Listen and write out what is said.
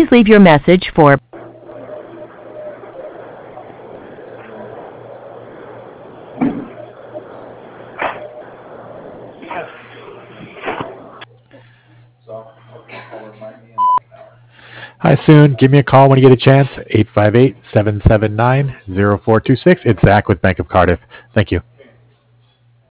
Please leave your message for Hi, Soon. Give me a call when you get a chance. 858-779-0426. It's Zach with Bank of Cardiff. Thank you.